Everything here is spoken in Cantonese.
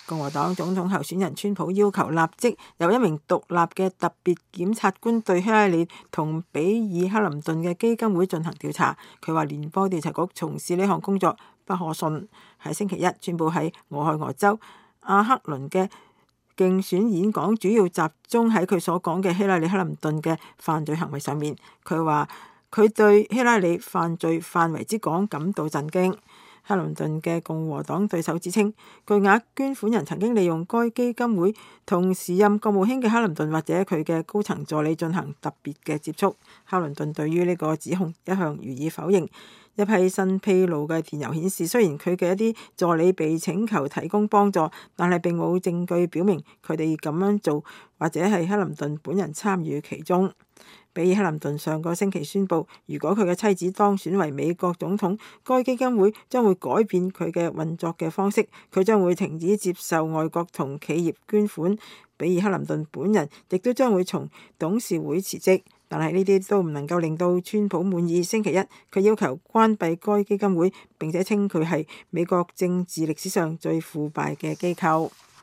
共和黨總統候選人川普要求立即由一名獨立嘅特別檢察官對希拉里同比爾克林頓嘅基金會進行調查。佢話聯邦調查局從事呢項工作不可信。喺星期一，川普喺俄亥俄州阿克倫嘅競選演講主要集中喺佢所講嘅希拉里克林頓嘅犯罪行為上面。佢話佢對希拉里犯罪範圍之廣感到震驚。克林頓嘅共和黨對手指稱，巨額捐款人曾經利用該基金會同時任國務卿嘅克林頓或者佢嘅高層助理進行特別嘅接觸。克林頓對於呢個指控一向予以否認。一批新披露嘅電郵顯示，雖然佢嘅一啲助理被請求提供幫助，但係並冇證據表明佢哋咁樣做或者係克林頓本人參與其中。比爾克林頓上個星期宣布，如果佢嘅妻子當選為美國總統，該基金會將會改變佢嘅運作嘅方式，佢將會停止接受外國同企業捐款。比爾克林頓本人亦都將會從董事會辭職。但係呢啲都唔能夠令到川普滿意。星期一，佢要求關閉該基金會，並且稱佢係美國政治歷史上最腐敗嘅機構。